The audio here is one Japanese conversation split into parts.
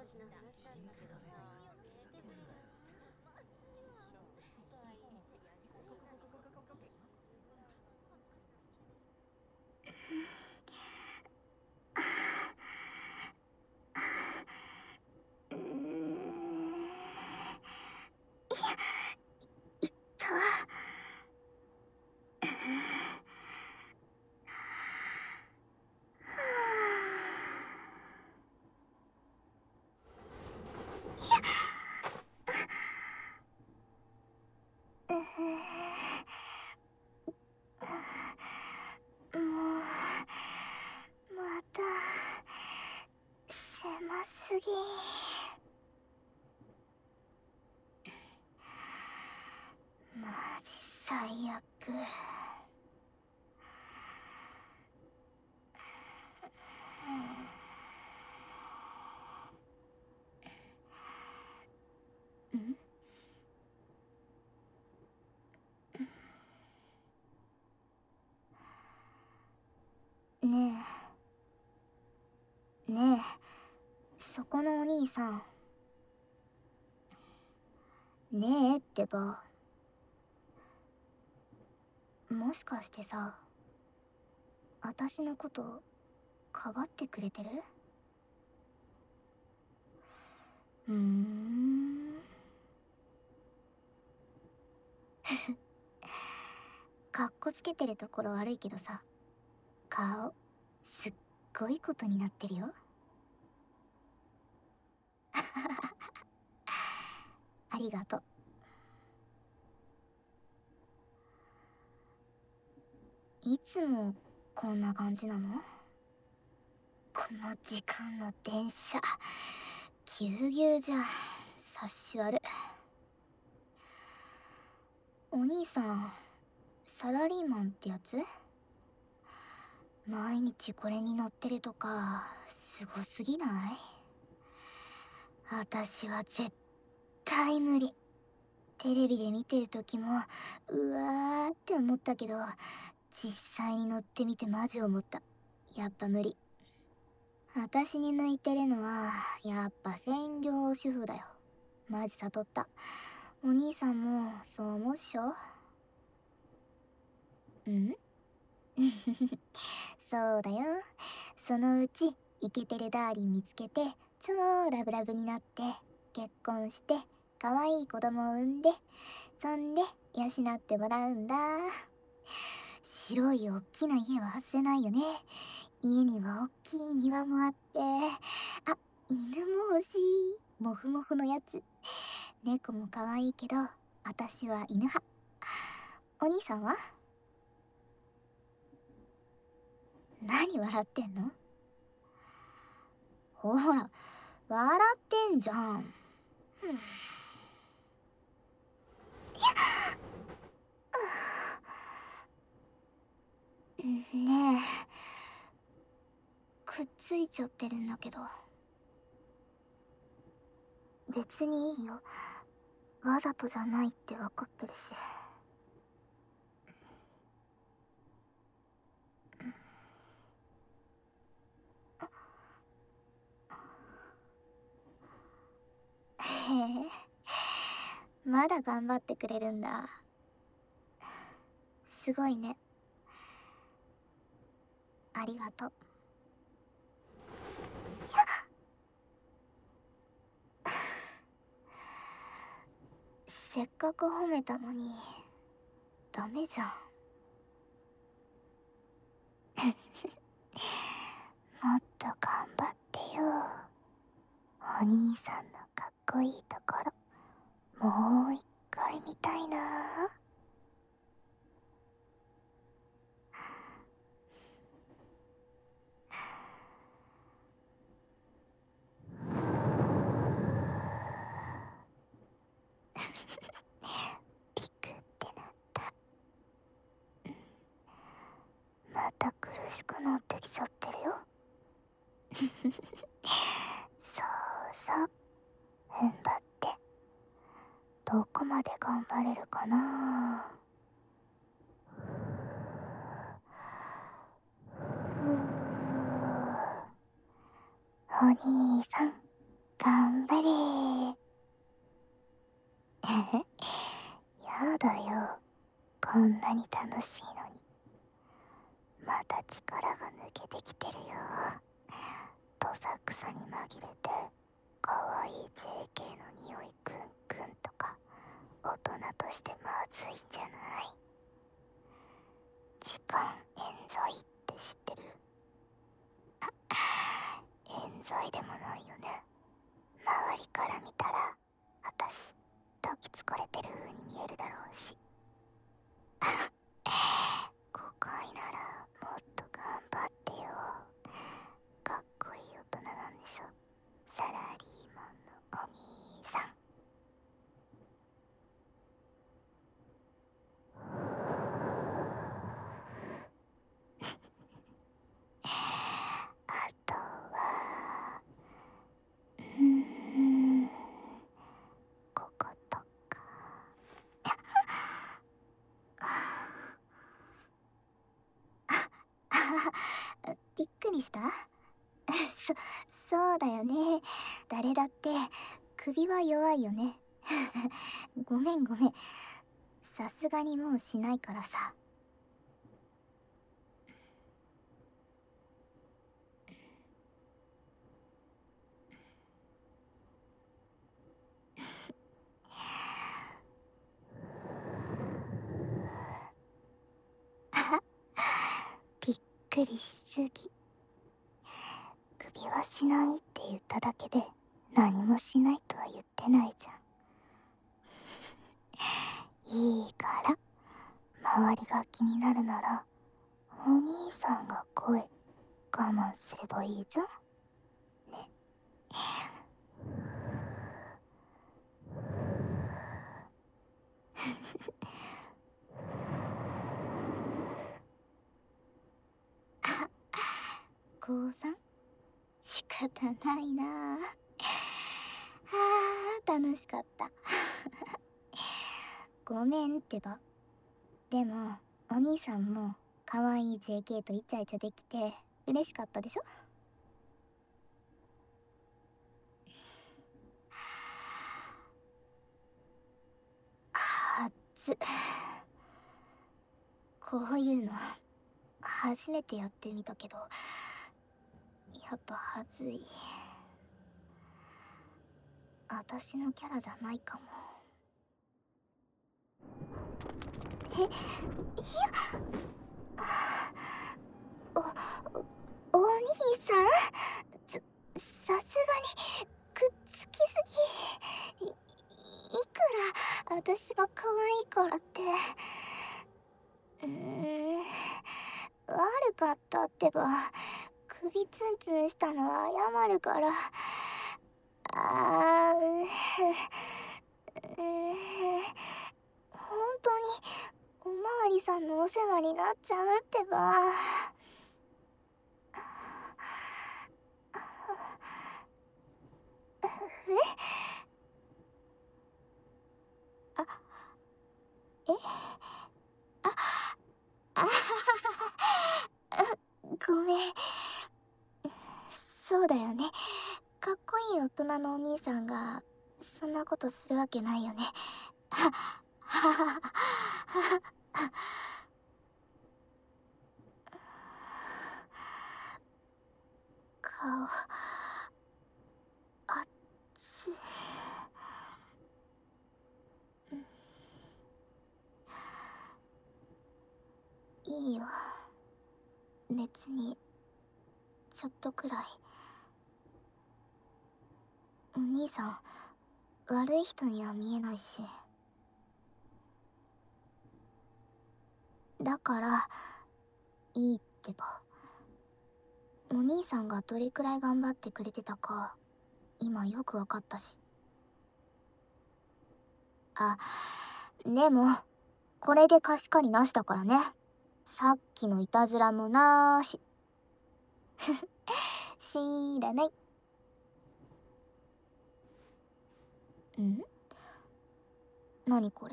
また狭すぎ。マジ最悪。ねえねえ、そこのお兄さん。ねえってば、もしかしてさ、私のことかばってくれてる？かっこつけてるところ悪いけどさ、顔すっごいことになってるよ。ありがとう。いつもこんな感じなの？この時間の電車ぎゅうぎゅうじゃ察し悪。お兄さんサラリーマンってやつ？毎日これに乗ってるとかすごすぎない？私は絶対無理。テレビで見てる時もうわーって思ったけど、実際に乗ってみてマジ思った。やっぱ無理。私に向いてるのはやっぱ専業主婦だよ。マジ悟った。お兄さんもそう思うっしょ？んそうだよ。そのうちイケてるダーリン見つけて超ラブラブになって結婚して可愛い子供を産んで、そんで養ってもらうんだ。白いおっきな家は外せないよね。家にはおっきい庭もあって、あ、犬も欲しい。モフモフのやつ。猫も可愛いけど私は犬派。お兄さんは？何笑ってんの？ほら、笑ってんじゃん。ねえ、くっついちゃってるんだけど。別にいいよ。わざとじゃないってわかってるし。へえ、まだ頑張ってくれるんだ。すごいね。ありがとう。せっかく褒めたのにダメじゃん。もっと頑張ってよ。お兄さんのかっこいいところもう一回見たいな。ピクってなった。また苦しくなってきちゃってるよ。そうそう、踏ん張って。どこまで頑張れるかな。お兄さん、 頑張れー。やだよ。こんなに楽しいのに。また力が抜けてきてるよ。どさくさに紛れて、かわいい JK の匂いクンクンとか、大人としてまずいんじゃない？時間冤罪って知ってる？冤罪でもないよね。周りから見たら、私、どきつかれてる風に見えるだろうし。誤解ならもっと頑張ってよ。かっこいい大人なんでしょ。サラリーマンのお兄さん。あとは、こことか。びっくりした？そ、そうだよね。誰だって首は弱いよね。ごめんごめん。さすがにもうしないからさ。びっくりしすぎ。首はしないって言っただけで何もしないとは言ってないじゃん。いいから、周りが気になるならお兄さんが声我慢すればいいじゃんね。あ、高3？仕方ないなあ。楽しかった。ごめんってば。でもお兄さんも可愛い JK とイチャイチャできて嬉しかったでしょ？はず。こういうの初めてやってみたけど、やっぱはずい。私のキャラじゃないかも。え、いや、お、お兄さん、さすがにくっつきすぎ。いくら私が可愛いからって、悪かったってば。首ツンツンしたのは謝るから。あー、本当におまわりさんのお世話になっちゃうってば。あ、えあ、あはははごめん。そうだよね。かっこいい大人のお兄さんがそんなことするわけないよね。ははははは。顔あっつ。いいよ、別にちょっとくらい。お兄さん悪い人には見えないし。だからいいってば。お兄さんがどれくらい頑張ってくれてたか今よくわかったし。あ、でもこれで貸し借りなしだからね。さっきのいたずらもなーし。知らない。ん？何これ？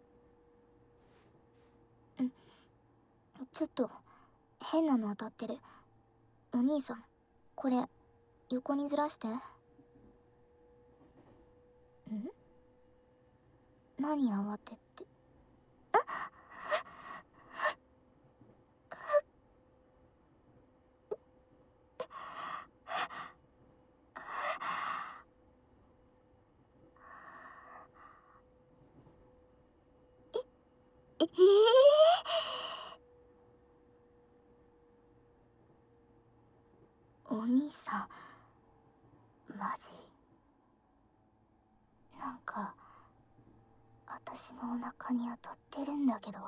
ちょっと変なの当たってる。お兄さん、これ横にずらして。 ん？何慌てって。ええお兄さん、マジ？なんか、私のお腹に当たってるんだけど。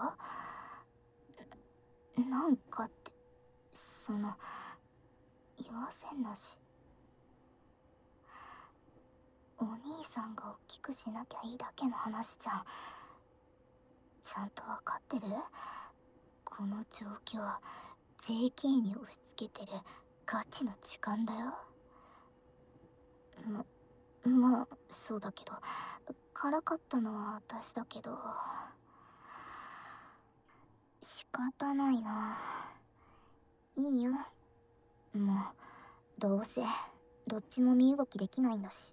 なんかって、その、言わせんなし。お兄さんが大きくしなきゃいいだけの話じゃん。ちゃんとわかってる？この状況、JK に押し付けてるガチの痴漢だよ。まあ、そうだけど、からかったのは私だけど、仕方ないな。いいよ。もう、どうせ、どっちも身動きできないんだし。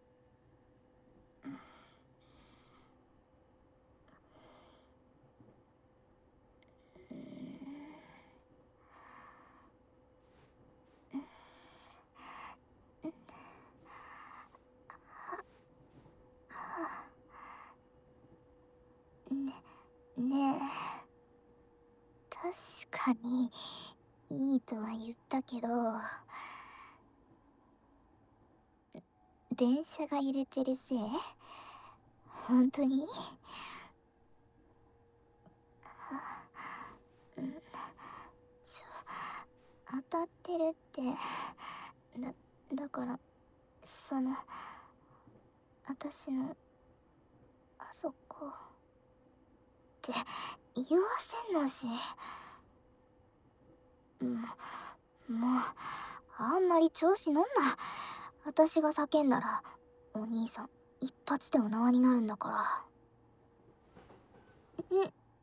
ねえ、確かに、いいとは言ったけど、電車が揺れてるせい？本当に？うん、当たってるって、だから、その、私の、あそこ、って言わせんのし。もう、あんまり調子乗んな。私が叫んだら、お兄さん、一発でお縄になるんだから。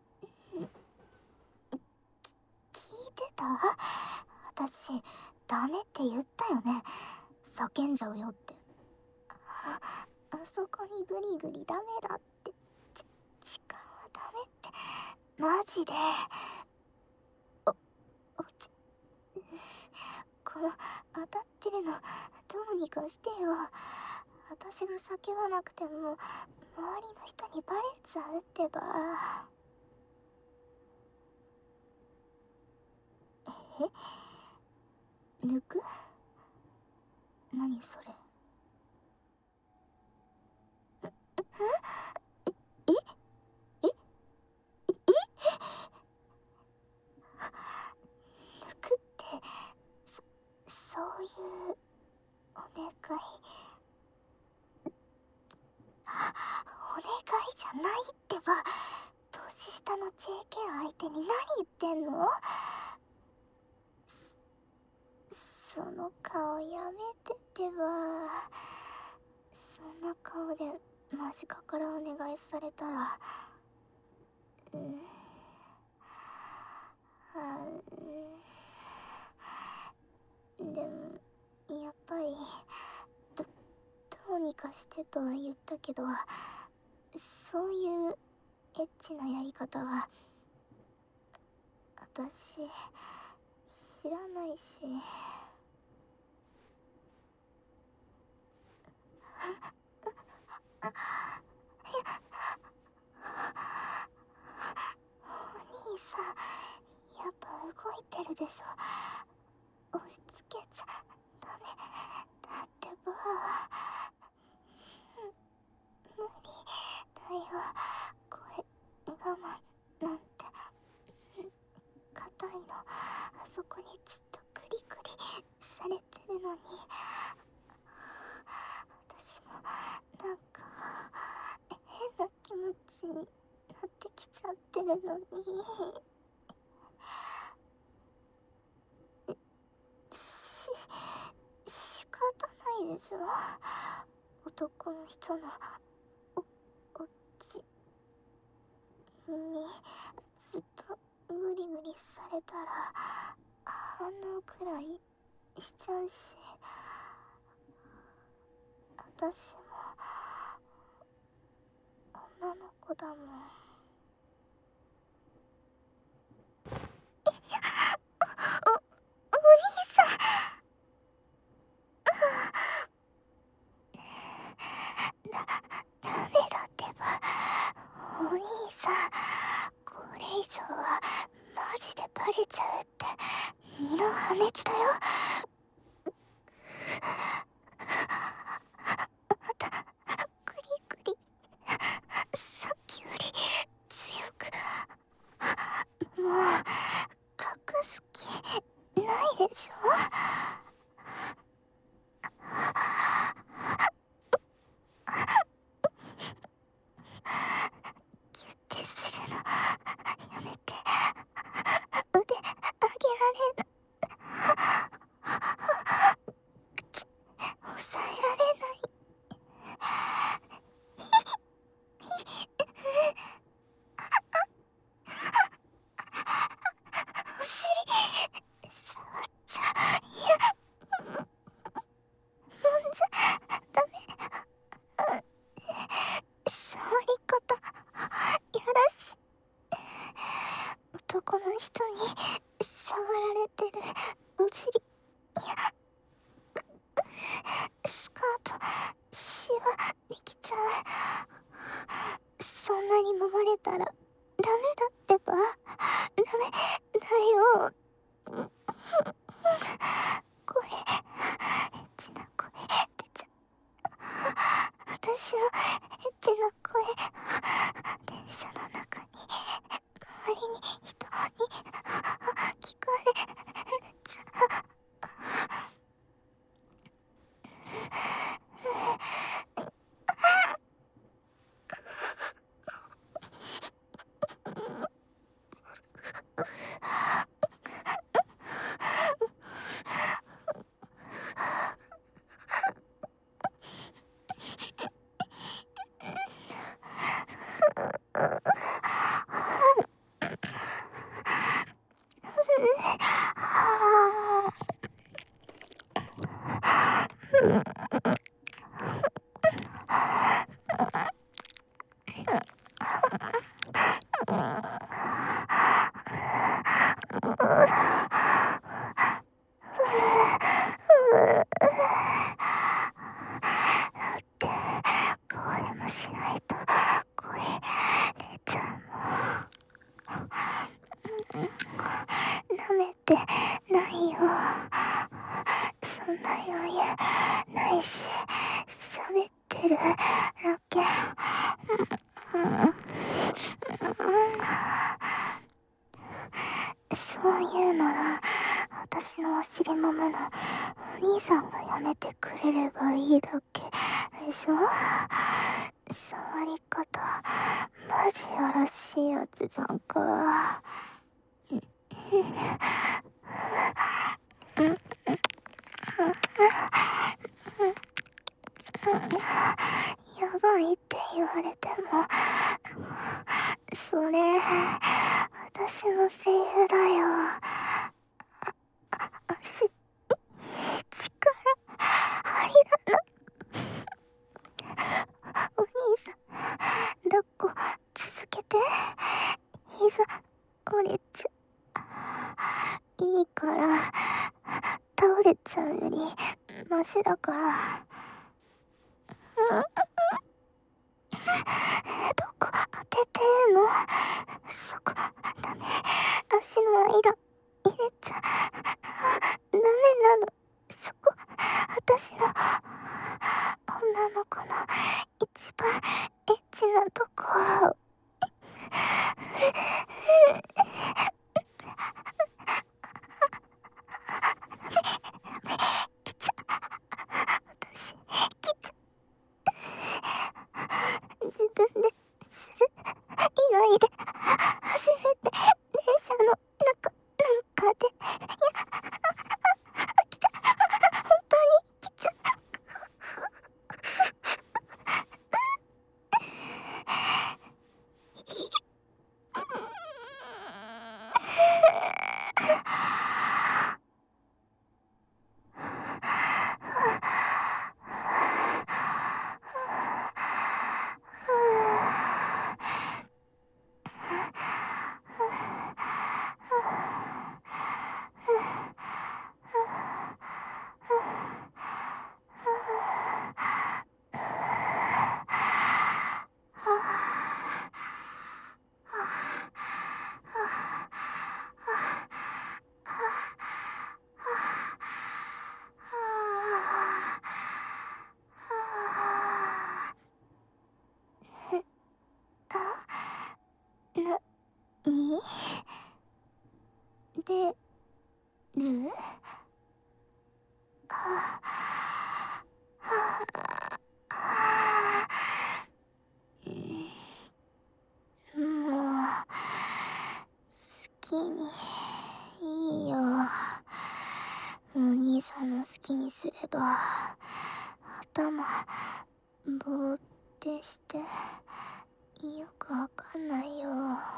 聞いてた？私、ダメって言ったよね。叫んじゃうよって。あそこにグリグリダメだって。時間はダメって。マジで。お、おち、この、当たってるの、どうにかしてよ。私が叫ばなくても、周りの人にバレちゃうってば。抜く？何それ？ええ抜くって、そういうお願い？お願いじゃないってば。年下の JK 相手に何言ってんの？その顔やめてってば。そんな顔で間近からお願いされたら、うん、でもやっぱりどどうにかしてとは言ったけど、そういうエッチなやり方は私知らないし。お兄さん、やっぱ動いてるでしょ。押し付けちゃダメだってば。無理だよ。声我慢なんて。硬いの。あそこにずっとグリグリされてるのに。私もなんか変な気持ちになってきちゃってるのに。し仕方ないでしょ。男の人のおおっちにずっとグリグリされたら反応くらいしちゃうし、私も女の子だもん。お兄さん。ダメだってば。お兄さん、これ以上はマジでバレちゃうって身の破滅だよ。またグリグリさっきより強く。もう隠す気ないでしょ。ギュッてするのやめて。腕上げられぬ。口抑えられない。お尻触っちゃいや、もんじゃダメ。触り方やらす。男の人に触られてるお尻やスカートシワできちゃう。そんなに揉まれたらダメだってば。ダメだよ。声エッチな声出ちゃう。私のエッチな声電車の中に周りに人に聞かれちゃう。これもしないと声出ちゃうもん。舐めてないよ。そんな余裕ないし、喋ってるだけ。そういうなら私のお尻揉むのお兄さんがやめてくれればいいだけでしょ。触り方マジやらしいやつじゃんか。やばいって言われてもそれ私のセリフだよ。足力入らない。お兄さん抱っこ続けて。膝折れちゃいいから倒れちゃうよりマシだから。どこ当ててんの。そこダメ。足の間入れちゃダメなの。そこ私の女の子の一番エッチなとこ。きちゃ私きちゃ自分でする以外で初めて電車の中なんかできちゃ本当にきちゃ。 な、にでるはははもう、好きに、いいよ。お兄さんの好きにすれば、頭、ぼーってして、よくわかんないよ。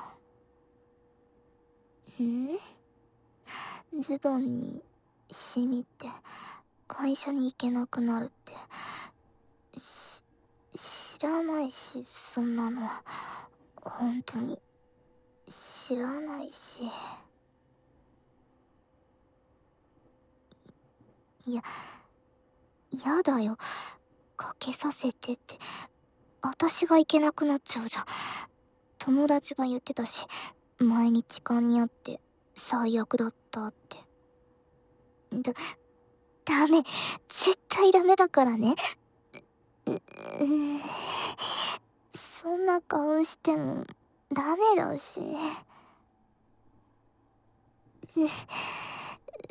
ズボンに、シミって、会社に行けなくなるって、知らないし、そんなの。本当に、知らないし。いや、やだよ。かけさせてって。私が行けなくなっちゃうじゃん。友達が言ってたし、前に痴漢にあって最悪だったって。ダメ。絶対ダメだからね。ううそんな顔してもダメだし。う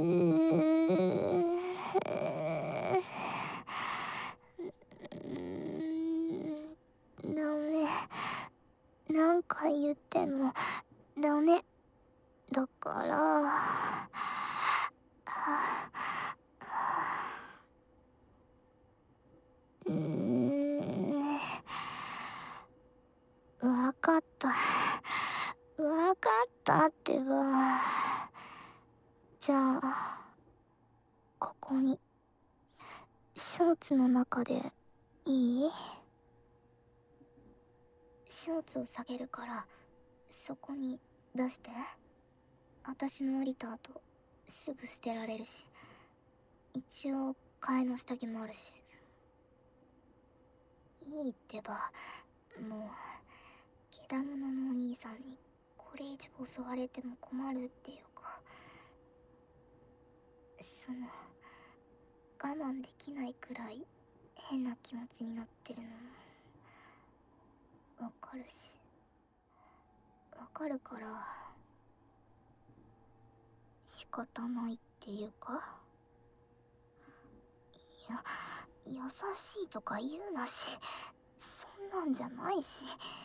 ダメ。何回言ってもダメだから。うーん。わかった。わかったってば。じゃあ、ここに。ショーツの中でいい？ショーツを下げるから、そこに出して。私も降りた後、すぐ捨てられるし。一応、替えの下着もあるし。いいってば、もう、けだもののお兄さんにこれ以上襲われても困るっていうか、我慢できないくらい変な気持ちになってるのもわかるし、わかるから仕方ないっていうか。いや、優しいとか言うなし、そんなんじゃないし。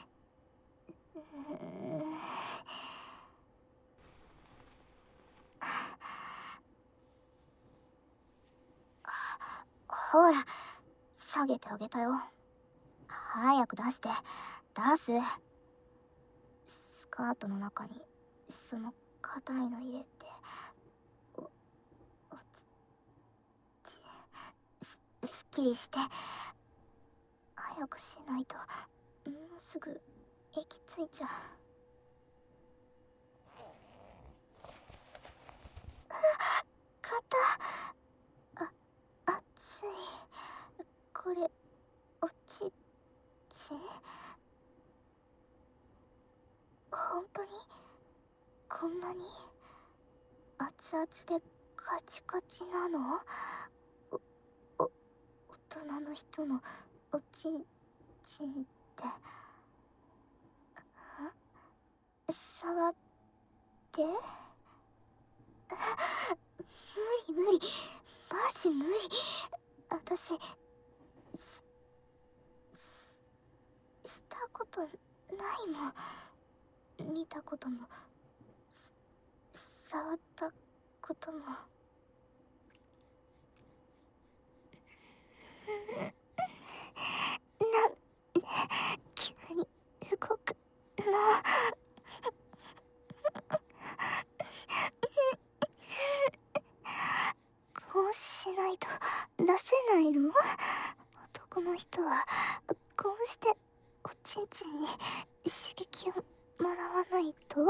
ほら、下げてあげたよ。早く出して。出す。スカートの中にその硬いの入れて。おおすっきりして。早くしないともうすぐ息ついちゃう。肩、熱い。これおちち本当にこんなに熱々でカチカチなの？お大人の人のおちんちんって。触って無理無理、マジ無理。私したことないもん。見たことも触ったことも。急に動くの。こうしないと出せないの？男の人はこうしておちんちんに刺激をもらわないと。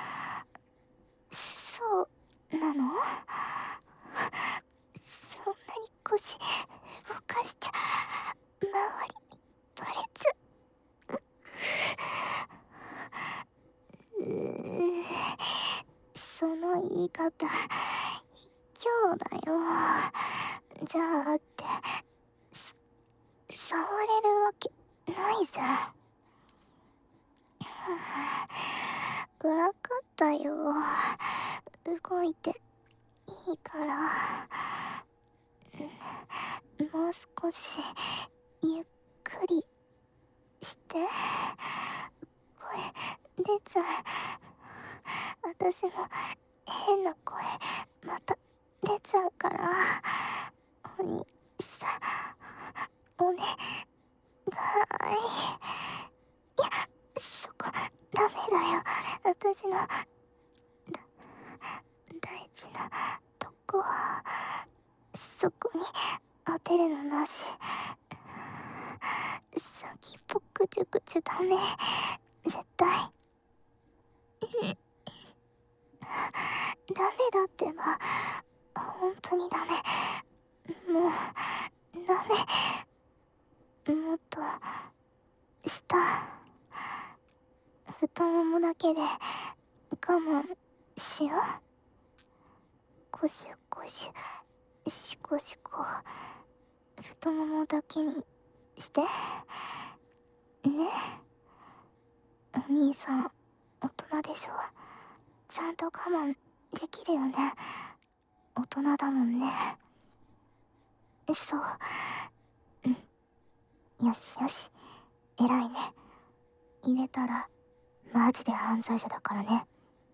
そうなの？そんなに腰動かしちゃ周りにバレちゃう。その言い方今日だよ。じゃあって触れるわけないじゃん。 わかったよ。動いていいから。もう少しゆっくりして。声出ちゃう。私も変な声また出ちゃうから。お兄さん、お願い。いや、そこダメだよ。私の大事なとこ。そこに当てるのなし。先っぽぐちゅぐちゅダメ。絶対。ダメだってば。本当にダメ。もうダメ。もっと下。太ももだけで我慢しよう。コシュコシュシコシコ。太ももだけにしてね。お兄さん大人でしょ。ちゃんと我慢できるよね。大人だもんね。そう。よしよし、偉いね。入れたらマジで犯罪者だからね。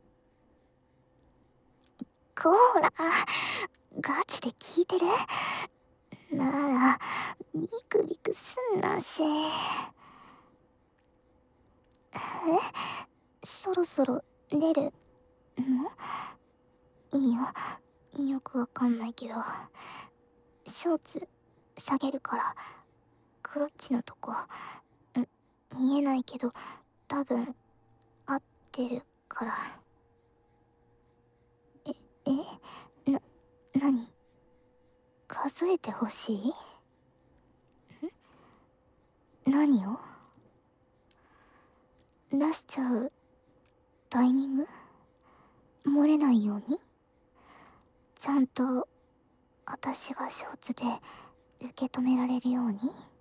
こーら、ガチで聞いてる？ならビクビクすんなし。そろそろ出るの？いいよ、よくわかんないけど。ショーツ下げるから。クロッチのとこ見えないけど多分合ってるから。何？数えてほしい？何を？出しちゃうタイミング？漏れないように？ちゃんと私がショーツで受け止められるように？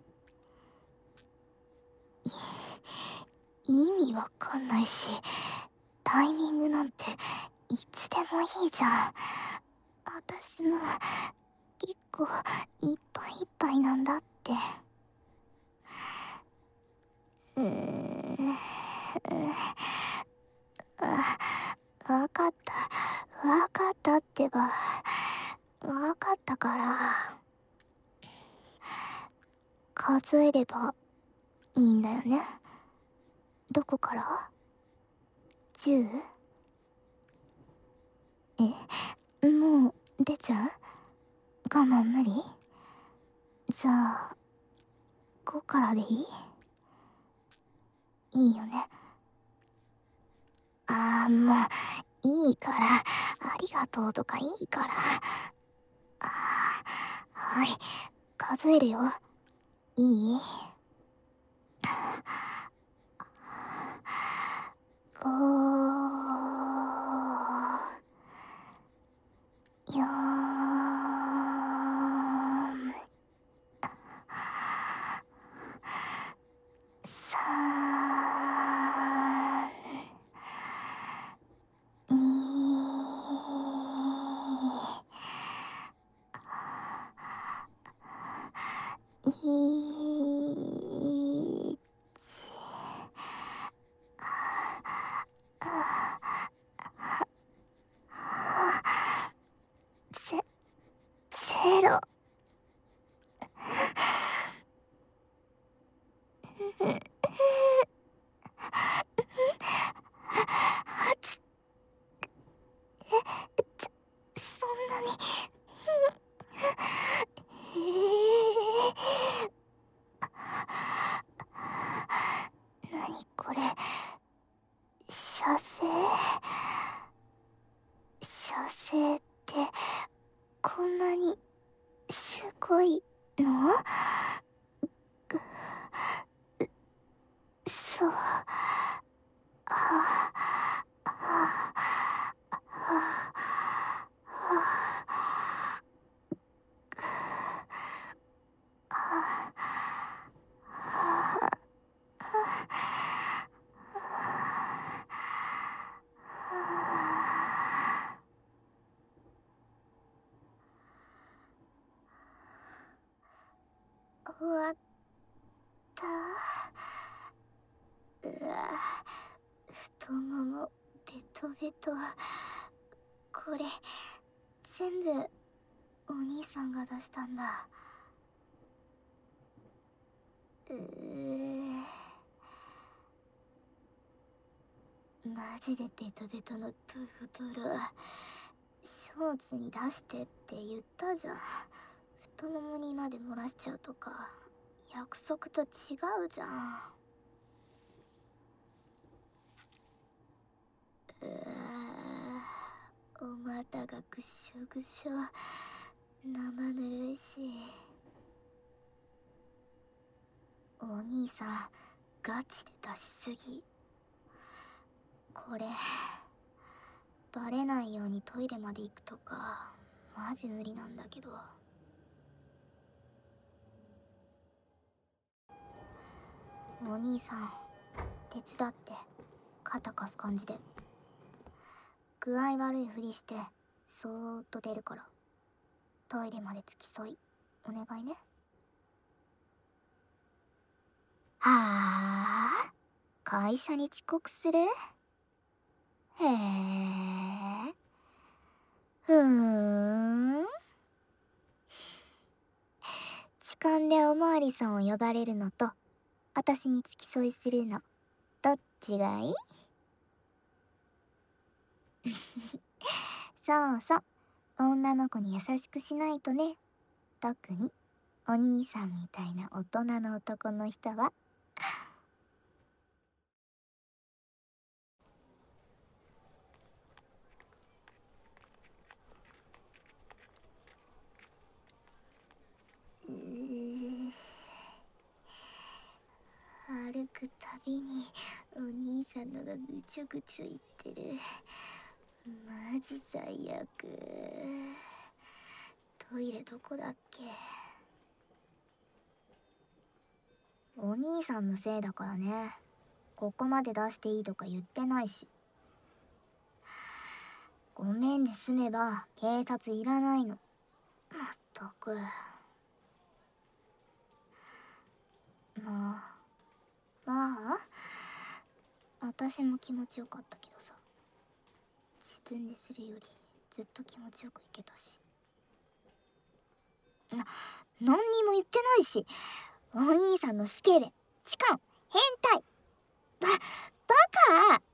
意味わかんないし、タイミングなんていつでもいいじゃん。私も結構いっぱいいっぱいなんだって。わかった。わかったってば。わかったから。数えればいいんだよね。どこから？ 10？ もう出ちゃう？我慢無理？じゃあ5からでいい？いいよね。もういいから。ありがとうとかいいから。はい、数えるよ。いい？ 5、4、3、2、1。ゼロ。8。そんなに。何これ。射精？射精ってこんなにすごいの？そう。 ベトベト。これ全部お兄さんが出したんだ。マジでベトベトのドロドロ。ショーツに出してって言ったじゃん。太ももにまで漏らしちゃうとか約束と違うじゃん。お股がぐしょぐしょ、生ぬるいし。お兄さんガチで出しすぎ。これバレないようにトイレまで行くとかマジ無理なんだけど。お兄さん手伝って。肩貸す感じで。具合悪いふりしてそーっと出るからトイレまで付き添いお願いね。はあ、会社に遅刻する？へえ。ふーん。痴漢でおまわりさんを呼ばれるのと私に付き添いするのどっちがいい？そうそう、女の子に優しくしないとね。特にお兄さんみたいな大人の男の人は。歩くたびにお兄さんのがぐちょぐちょ言ってる。マジ最悪。トイレどこだっけ？お兄さんのせいだからね。ここまで出していいとか言ってないし。ごめんで済めば警察いらないの。まったく。まあ私も気持ちよかったけどさ。自分でするよりずっと気持ちよくいけたし。何にも言ってないし。お兄さんのスケベ、痴漢、変態、バカ。